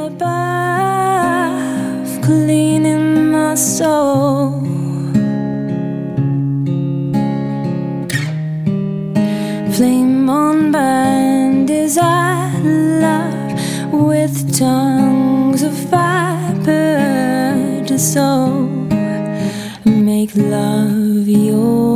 above, cleaning my soul. Flame on burn, desire love with tongues of fire to soul. Make love your